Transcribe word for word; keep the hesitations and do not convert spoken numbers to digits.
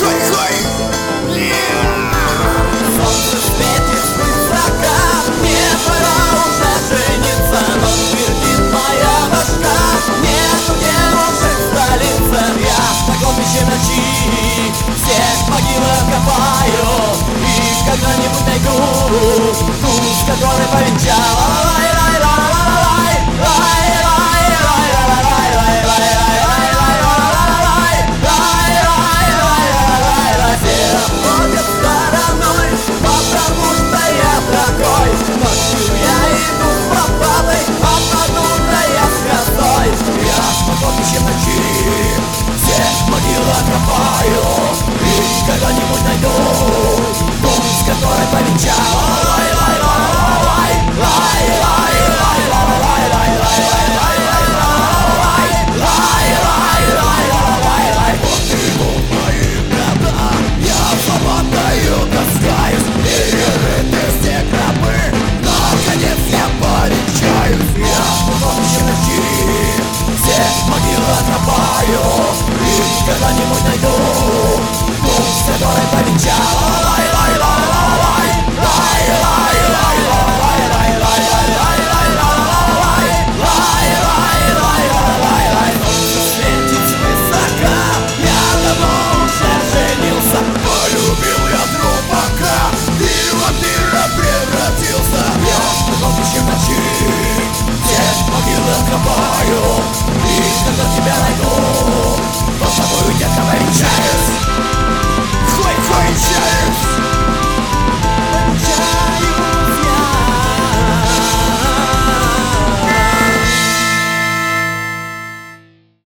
Солнце светит свысока, мне пора уже жениться, но твердит моя башка: нету девушек в столице. Я на кладбище ночи всех могилах копаю, и когда-нибудь найду ту, с которой повенчала. Когда-нибудь найду ту, с которой повенчала.